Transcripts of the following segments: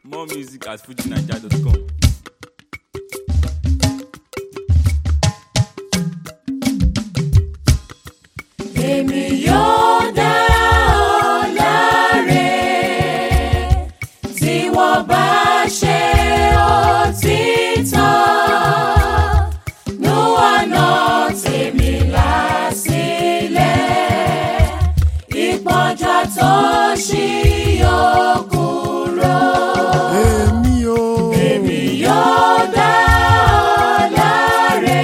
More music at fujinaija.com. Èmi yóò dá ọ láre tí wọ́n bá ṣe òtítọ́. Nú ọ̀nà tèmi là sílẹ̀, ìpọ́njú tó ṣí yóò kúrò. Èmi yóò dá ọ láre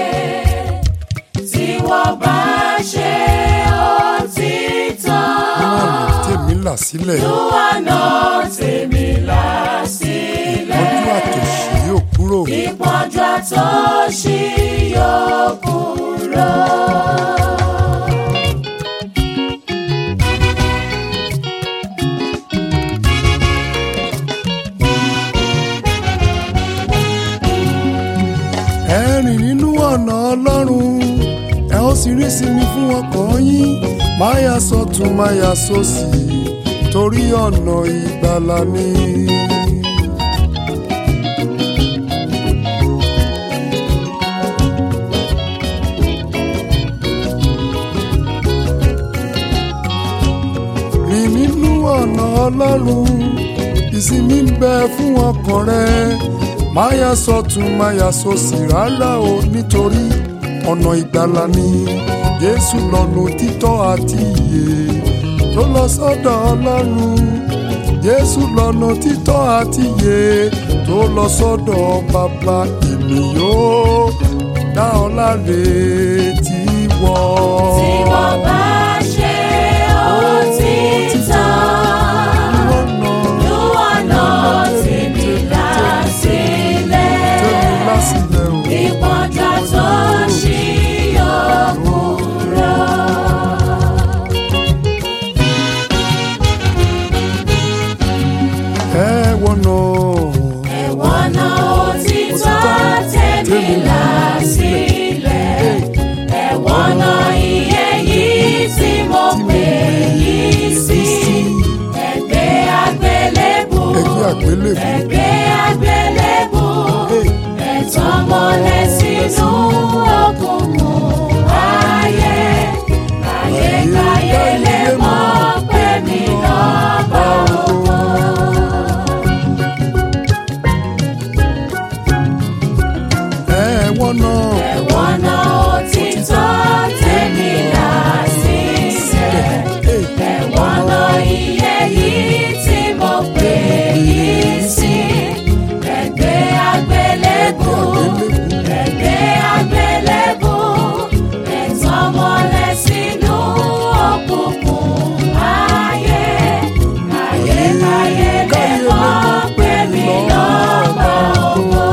tí wọ́n bá ṣe òtítọ́. Tèmi là sílẹ̀. Lúwànà tèmi là sílẹ̀. Ojú àtòṣì yóò kúrò. Ìpọ́njú àtòṣì yóò kúrò. Ẹ rìn nínú ọ̀nà Ọlọ́run, ẹ ó sì rí sinmi fún ọkàn yín. Má yà sọ́tún, má yà sósì, torí ọ̀nà ìgbàlà ni. Rìn nínú ọ̀nà Ọlọ́run, ìsinmi ń bẹ fún ọkàn rẹ. Má yà sọ́tún, má yà sósì rárá o, nítorí ọ̀nà ìgbàlà ni. Jésù lọ́nà títọ́ àti ìyè tó lọ sọ́dọ̀ Ọlọ́run. Jésù lọ́nà títọ́ àti ìyè tó lọ sọ́dọ̀ Bàbá. Èmi yóò dá ọ láre tí wọ́n bá ṣe òtítọ́. Lúwànà tèmi là sílẹ̀. Ìpọ́njú àtòṣì yóò kúrò. Ẹ̀wọ̀nà òtítọ́ tèmi là sílẹ̀. Ẹ̀wọ̀nà iye yìí tí mo pè yìí sí. Ẹ̀gbẹ́ àgbélébù. Ẹ̀gbẹ́ àgbélébù. Ẹ̀tàn mọ́lẹ̀ sínú òkùnkùn ayé. Ayékáyé lè mọ̀ pé mi lọ́ba ògo. Ẹ̀wọ̀nà òtítọ́ tèmi là sílẹ̀. Ẹ̀wọ̀nà iye yìí tí mo pè yìí sí. Ẹ̀gbẹ́ àgbélébù. Ẹ̀gbẹ́ àgbélébù. Ẹ̀tàn mọ́lẹ̀ sínú òkùnkùn ayé. Ayékáyé lè mọ̀ pé mi lọ́ba ògo.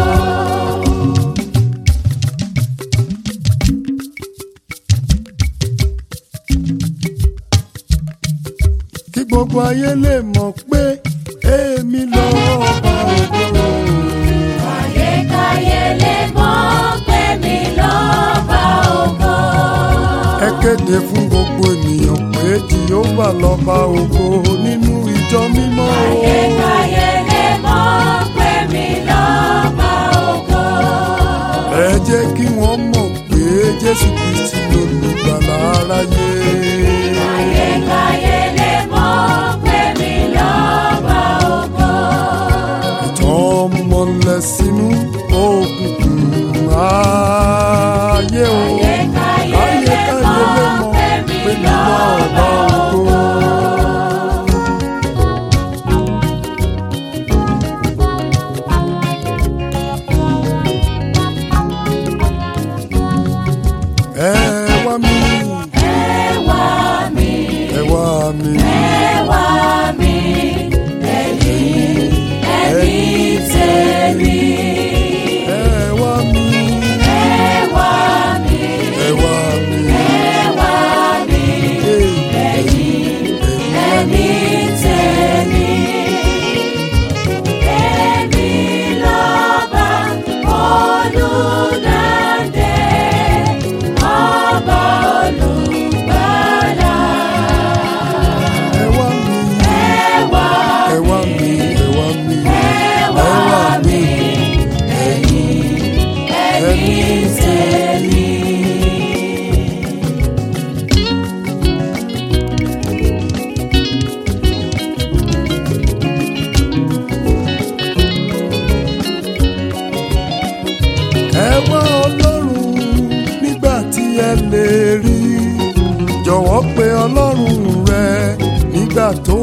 Kí gbogbo ayé lè mọ̀ pé èmi lọ́ba ògo. Ayékáyé lè mọ̀ pé mi lọ́ba ògo. Ẹ kéde fún gbogbo ènìyàn pé Jèhófà lọ́ba ògo nínú ìjọ mímọ́. Ayékáyé lè mọ̀ pé mi lọ́ba ògo. Ẹ jẹ́ kí wọ́n mọ̀ pé Jésù Kristi lolùgbàlà aráyé. Ayékáyé lè mọ̀ pé mi lọ́ba ògo. Ìtàn mọ́lẹ̀ sínú òkùnkùn ayé o. Ayékáyé lè mọ̀ pé mi lọ́ba ògo. Ẹ wá mi, Ẹ wá mi, ẹ wá mi. ẹ wá mi, ẹ̀yin tèmi. Ẹ wá mi, Ẹ wá mi, ẹ wá mi. ẹ wá mi, ẹ̀yin tèmi. Èmi lọ́ba olùdáǹdè, ọba olùgbàlà. Ẹ wá mi,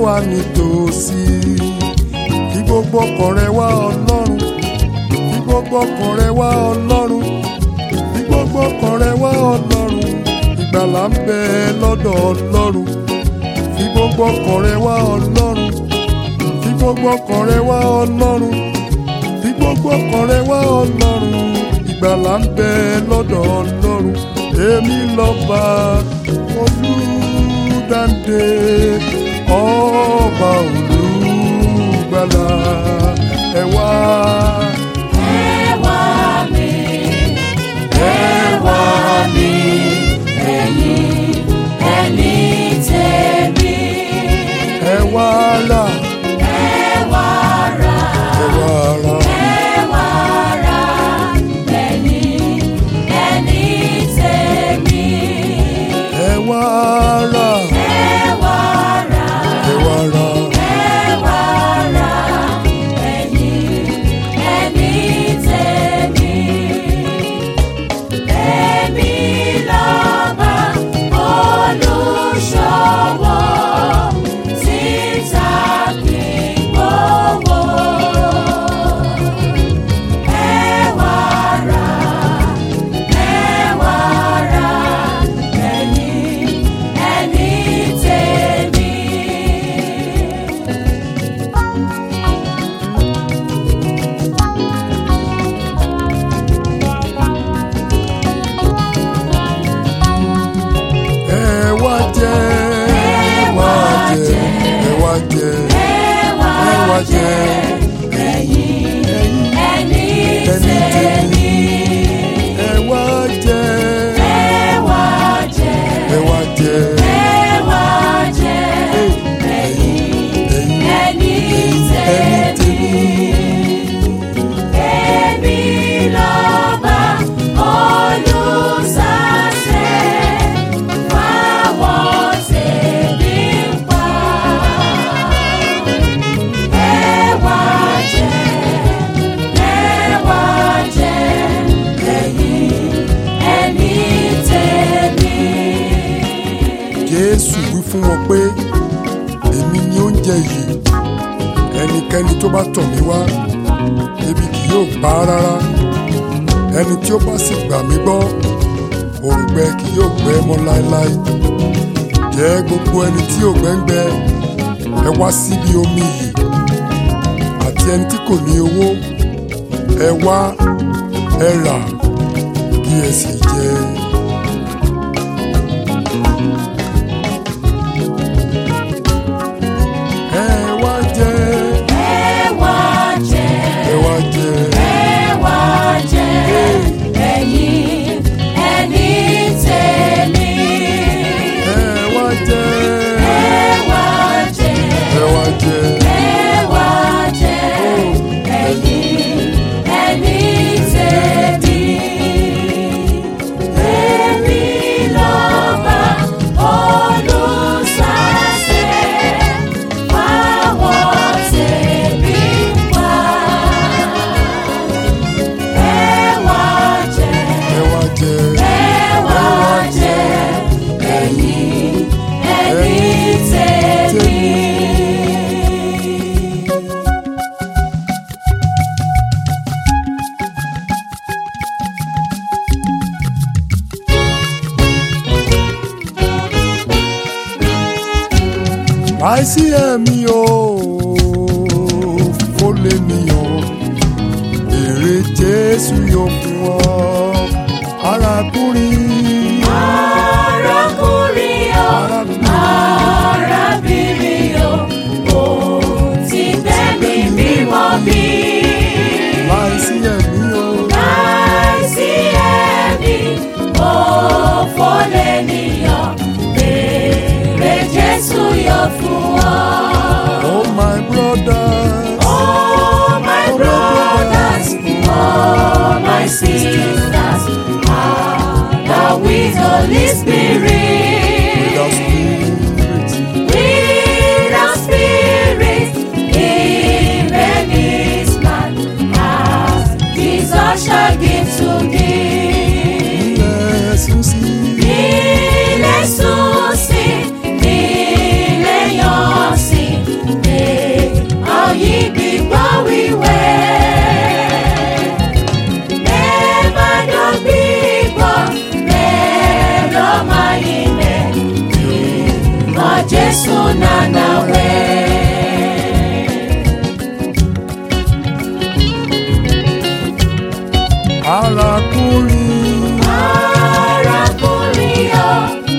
wà nítòsí. Fi gbogbo ọkàn rẹ wá Ọlọ́run, fi gbogbo ọkàn rẹ wá Ọlọ́run, fi gbogbo ọkàn rẹ wá Ọlọ́run. Ìgbàlà ń bẹ lọ́dọ̀ Ọlọ́run. Fi gbogbo ọkàn rẹ wá Ọlọ́run, fi gbogbo ọkàn rẹ wá Ọlọ́run, fi gbogbo ọkàn rẹ wá Ọlọ́run. Ìgbàlà ń bẹ lọ́dọ̀ Ọlọ́run. Èmi lọ́ba Olùdáǹdè, ọba olùgbàlà. Ẹ wá, ẹ wá mi, ẹ wá mi, ẹ̀yin ẹni tèmi. ẹ wá rà, Ẹ wá rà, ẹ wá rà. ẹ wá rà, ẹ̀yin ẹni tèmi. Ẹ wá rà, Ẹ wá rà, ẹ wá rà. ẹ wá rà, ẹ̀yin ẹni tèmi. Èmi lọ́ba olùṣọ́wọ́ títa kì í gbowó. Ẹ wá rà, ẹ wá rà, ẹ̀yin ẹni tèmi. Ẹ wá jẹ, ẹ wá jẹ, ẹ wá jẹ, Ẹ wá jẹ, ẹ̀yin ẹni tèmi. ẹ wá jẹ, Ẹ wá jẹ, ẹ wá jẹ. ẹ wá jẹ, ẹ̀yin ẹni tèmi. Èmi lọ́ba olùsàsẹ̀ fáwọn tèmi ń pa. Ẹ wá jẹ, ẹ wá jẹ, ẹ̀yin ẹni tèmi. Jésù wí fún wọn pé èmi ni oúnjẹ yìí, ẹnikẹ́ni tó bá tọ̀ mí wá ebi kì yóò pa á rárá. Ẹni tí ó bá sì gbà mí gbọ́, òǹgbẹ kì yóò gbẹ mọ́ láéláé. Jẹ́ gbogbo ẹni tí òǹgbẹ ń gbẹ, ẹ wá síbi omi yìí. Àti ẹni tí kò ní owó, ẹ wá, ẹ rà, kí ẹ sì jẹ. Ẹ wá jẹ, Ẹ wá jẹ, ẹ wá jẹ. ẹ wá jẹ, ẹ̀yin ẹni tèmi. Ẹ wá jẹ, Ẹ wá jẹ, ẹ wá jẹ. ẹ wá jẹ, ẹ̀yin ẹni tèmi. Èmi lọ́ba olùsàsẹ̀ fáwọn tèmi ń pa. Ẹ wá jẹ, Ẹ wá jẹ, ẹ wá jẹ, ẹ̀yin ẹni tèmi. láìsí ẹ̀mí o fò lè nìyàn, èrè Jésù yóò fún ọ arákùnrin. Arákùnrin o, arábìnrin o, ó ti gbẹ̀mí mímọ́ bí. Láìsí ẹ̀mí o, Láìsí ẹ̀mí, òfò lènìyàn, èrè Jésù yóò fún ọ. oh my brothers, Oh my brothers, oh my sisters, are with Holy Spirit. without spirit, Without spirit, even this man has Jesus shall give to thee. yes you see. Ilé sùn sí, ilé yan Jésù nànàwé. Arákùnrin, Arákùnrin o,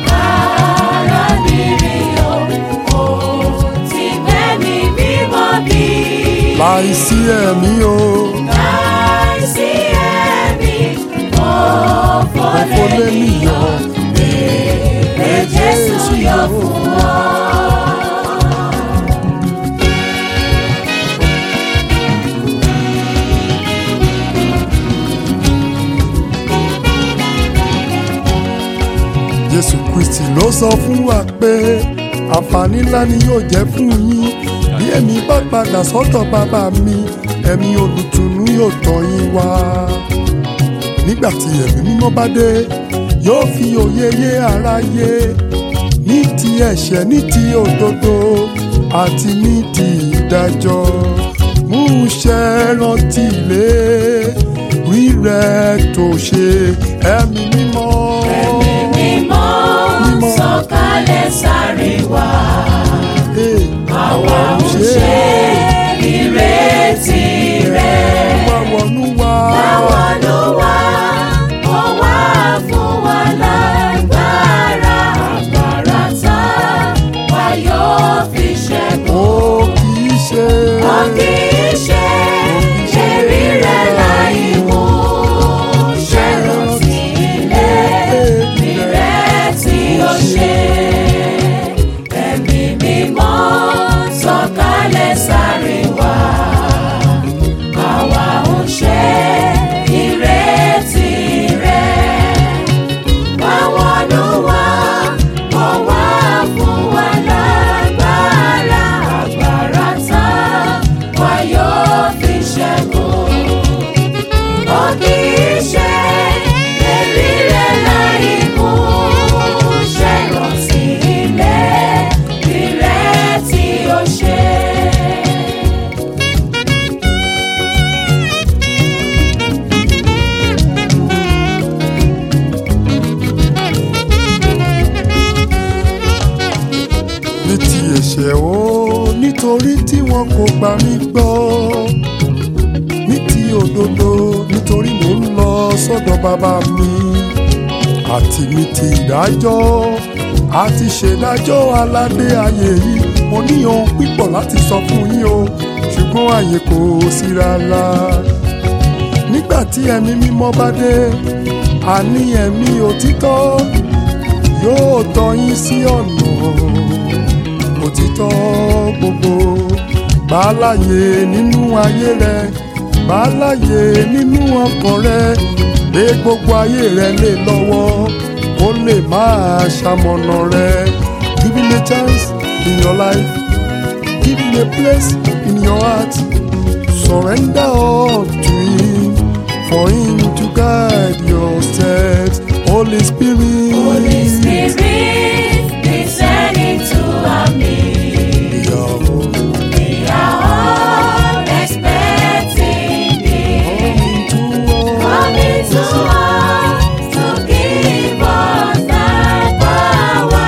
arábìnrin o, ó ti gbẹ̀mí mímọ́ bí. láìsí ẹ̀mí o, Láìsí ẹ̀mí, òfò lènìyàn, èrè Jésù yóò fún ọ. Jésù Kristi ló sọ fún wa pé àǹfààní ńlá ni yóò jẹ́ fún yín bí èmi bá padà sọ́dọ̀ bàbá mi, ẹ̀mí olùtùnú yóò tọ́ yín wá. Nígbà tí ẹ̀mí mímọ́ bá dé, yóò fi òye yé aráyé ní ti ẹ̀ṣẹ̀, ní ti òdodo àti ní ti ìdájọ́. Mú ṣẹ rántí lé rí rẹ tó ṣe ẹ̀mí mímọ́. Mímọ́ sọ̀kalẹ̀ sáré wá. Àwa ń ṣe ìrètí rẹ̀. Wá wọnú wá. Wá wọnú wá. Ó wá fún wa lágbára. Agbára tá wa yóò fi ṣẹ́gun. Ó kìí ṣe. Ó kìí ṣe èrí rẹ̀ láì mú. Ṣe rántí ilé rẹ̀ tí ó ṣe. Ẹ̀mí mímọ́ sọ̀kalẹ̀ sáré wá. Àwa ń ṣe ìrètí rẹ̀. Wá wọnú wá. Ó wá fún wa lágbára. Agbára tá wa yóò fi ṣẹ́gun. Ó kìí ṣe èrí rẹ̀ láì mú. Ṣe rántí ilé rẹ̀ tí ó ṣe. Ní ti ẹ̀ṣẹ̀ o, nítorí tí wọn kò gbà mí gbọ́. Ní ti òdodo, nítorí mò ń lọ sọ́dọ̀ bàbá mi. Àti ní ti ìdájọ́, àti ṣèdájọ́ aládé ayé yìí. Mo ní ohun pípọ̀ láti sọ fún yín o, ṣùgbọ́n àyè kò sí rárá. Nígbà tí ẹ̀mí mímọ́ bá dé, àní ẹ̀mí òtítọ́ yóò tọ́ yín sí ọ̀nà òtítọ́ gbogbo. Gbà á láàyè nínú ayé rẹ, gbà á láàyè nínú ọkàn rẹ, gbé gbogbo ayé rẹ lé lọ́wọ́, ó lè máa ṣamọ̀nà rẹ. Give him a chance in your life, give him a place in your heart. Surrender all to him, for him to guide your steps. Holy Spirit, Holy Spirit, descending to our midst. We are all expecting thee. Coming to us to give us that power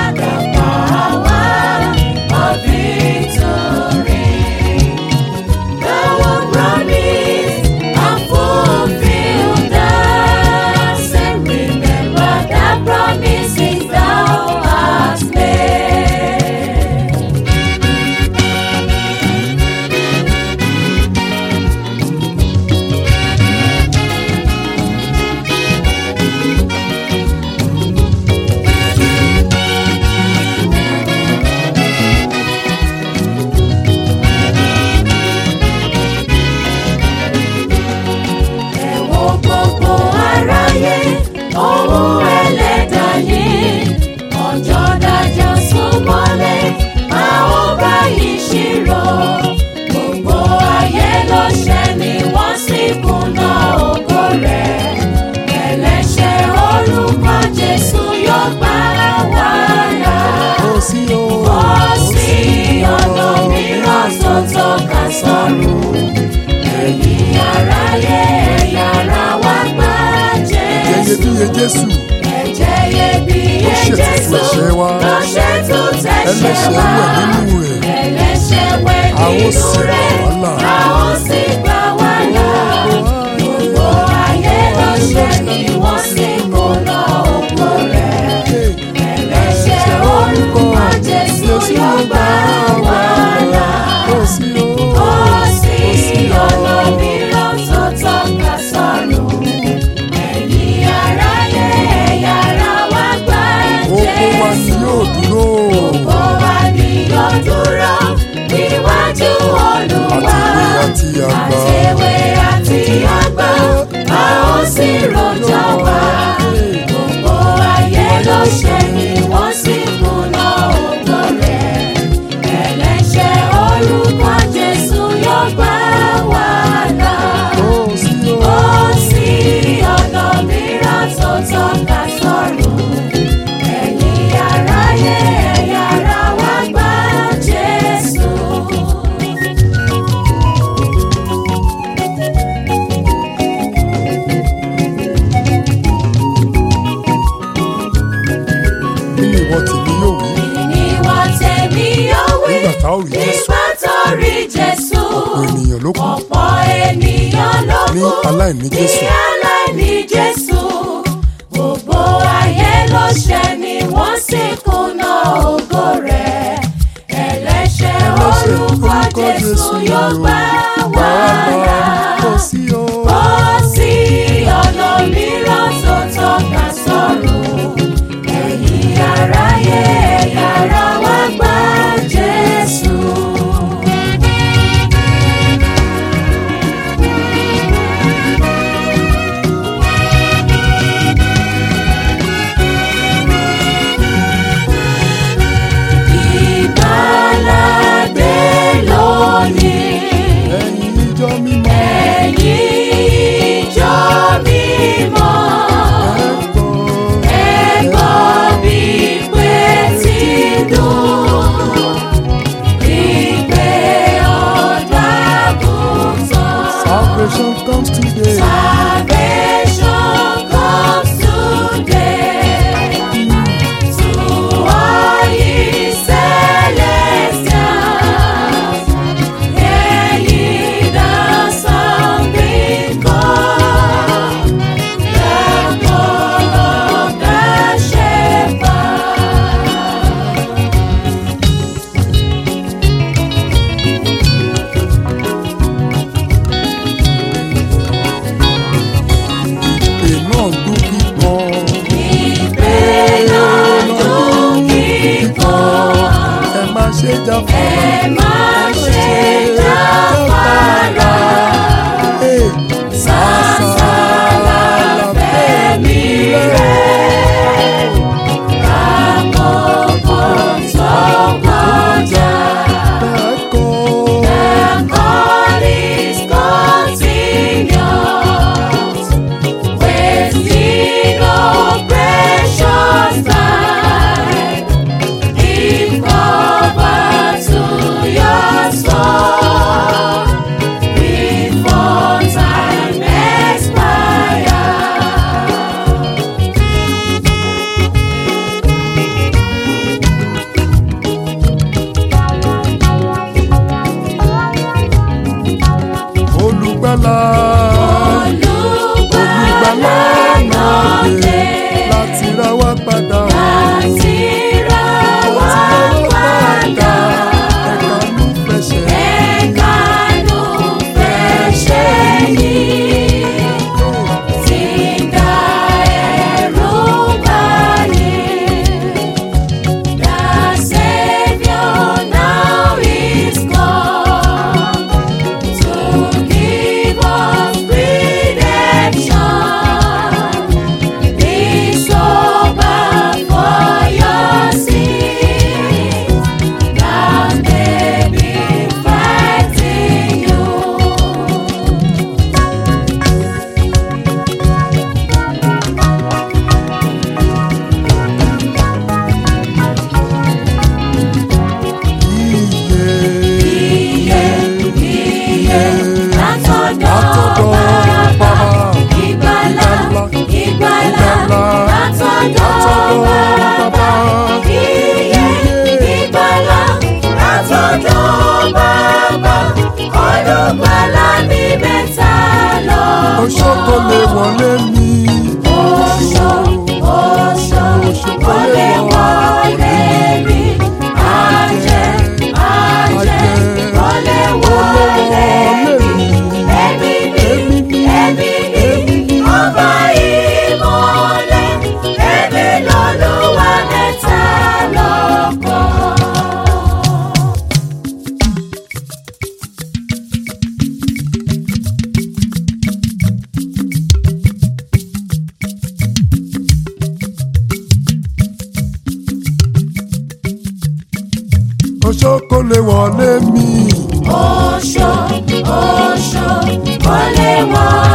of victory. The one promise and fulfill that. And remember that promises thou hast made. Ẹ wo gbogbo aráyé, ohun ẹlẹ́dàá yìí. Ọjọ́ dájọ́ súnmọ́lé, a ó bá ìṣirò. Gbogbo ayé ló ṣẹ̀ ni wọ́n sì kùnà ògo rẹ̀. Ẹlẹ́ṣẹ̀ orúkọ Jésù yóò gbà wá là. kò sí o. Kò sí ọ̀nà mìíràn tó tọ́ka sọ́run. Ẹ̀yin aráyé, ẹ̀yà ara wa gbà Jésù. Iyebíye Jésù, Ẹ̀jẹ̀ iyebíye ṣètùtù ẹ̀ṣẹ̀ wa ẹlẹ́ṣẹ̀ wẹ̀ nínú rẹ̀ a ó sì gbà wá là. Gbogbo ayé ló ṣẹ̀ ni wọ́n sì kùnà ògo rẹ̀. Ẹlẹ́ṣẹ̀ orúkọ Jésù yóò gbà wá là. Kò sí ọ̀nà mìíràn tó tọ́ka sọ́run. Ẹ̀yin aráyé ẹ̀yà ara wa gbà Jésù. Gbogbo wa ni yóò dúró níwájú Olúwa. Àtèwe àti àgbà a ó sì rojọ́ wa. Gbogbo ayé ló ṣẹ̀ ni wọ́n sì kùnà ògo rẹ̀. Ẹlẹ́ṣẹ̀ orúkọ Jésù yóò gbà wá là. Kò sí ọ̀nà mìíràn tó tọ́ka sọ́run. Ẹ̀yin aráyé ẹ̀yà ara wa gbà Jésù. Kí ni ìwọ tèmi yóò wí? Ìwọ tèmi yóò wí Nígbà tá ò rí Jésù. nígbà tó rí Jésù. Ọ̀pọ̀ ènìyàn ló kù Ọ̀pọ̀ ènìyàn ló ní kú aláìní Jésù. ní aláìní Jésù. Gbogbo ayé ló ṣẹ̀ ni wọ́n sì kùnà ògo rẹ̀. Ẹlẹ́ṣẹ̀ orúkọ Jésù yóò gbà wá là. Kò sí o. Kò sí ọ̀nà mìíràn tó tọ́ka sọ́run. Ẹ̀yin aráyé ẹ̀yà ara wa gbà Jésù. Ìgbàlàdé lónìí. Ẹ̀yin ìjọ mímọ́. Ẹ̀yin ìjọ mímọ́. Ẹ gbọ́ bí ìpè ti dùn. Ìpè ọ̀dọ́-àgùntàn. Salvation comes today. Salvation comes today to all ye celestials. Hear ye the sounding call, the call of the shepherd. Ìpè náà dún kíkan. Ìpè náà dún kíkan. Ẹ má ṣe jáfara. Ẹ má ṣe jáfara. Sásàlà fẹ̀mí rẹ̀. Àkókò tó kọjá. The call is continuous. Wasting no precious time. Give cover to your oṣó kò lè wọlé mi. Oṣó kò lè wọlé.